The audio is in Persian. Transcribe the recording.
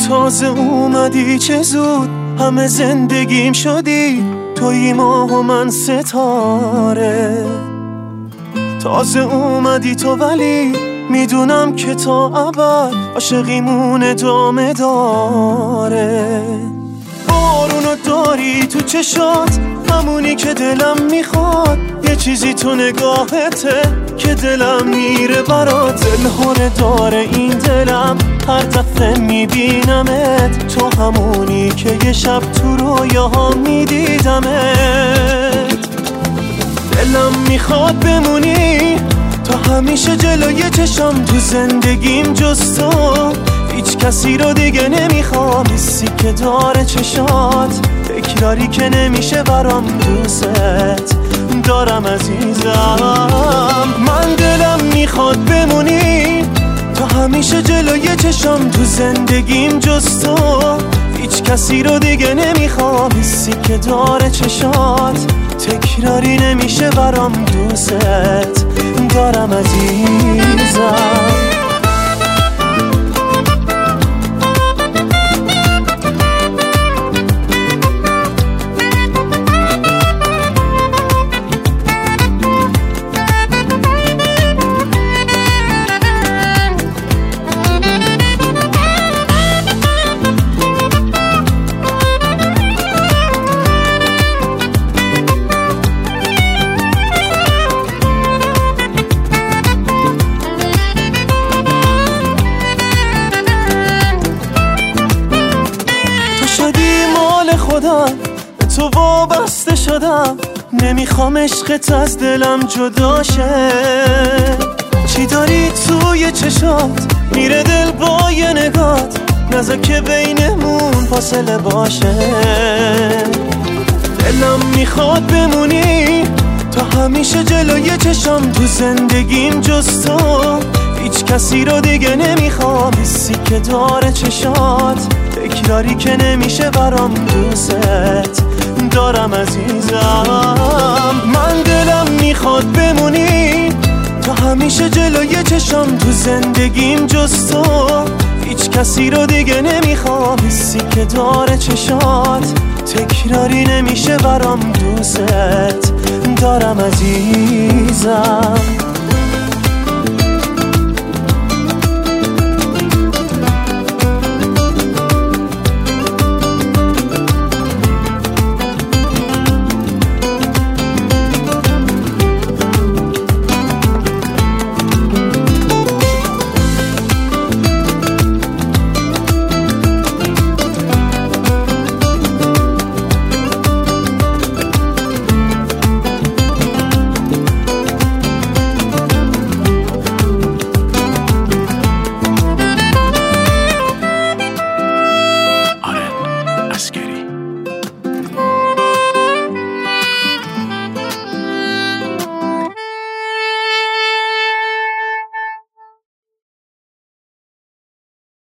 تازه اومدی چه زود همه زندگیم شدی، توی ماه و من ستاره. تازه اومدی تو ولی میدونم که تا ابد عاشقیمون ادامه داره. بارونو داری تو چشات، همونی که دلم میخواد، یه چیزی تو نگاهته که دلم میره برات. دلهوره داره این دلم هر دفعه میبینمت، تو همونی که یه شب تو رویاها میدیدمت. دلم میخواد بمونی تا همیشه جلوی چشم، تو زندگیم جز تو هیچ کسی رو دیگه نمیخوام. حسی که داره چشات، تکراری که نمیشه برام، دوست دارم عزیزم. من دلم میخواد بمونی تا همیشه جلوی چشم، تو زندگیم جز تو هیچ کسی رو دیگه نمیخوام. حسی که داره چشات، تکراری نمیشه برام، دوست دارم عزیزم. به تو وابسته شدم، نمیخوام عشقت از دلم جدا شه. چی داری توی چشات، میره دل با یه نگات، نذار که بینمون فاصله باشه. دلم میخواد بمونی تا همیشه جلوی چشم، تو زندگیم جز تو هیچ کسی رو دیگه نمیخوام. حسی که داره چشات، تکراری که نمیشه برام، دوست دارم عزیزم. من دلم میخواد بمونی تا همیشه جلوی چشم، تو زندگیم جز تو هیچ کسی رو دیگه نمیخوام. حسی که داره چشات، تکراری نمیشه برام، دوست دارم عزیزم.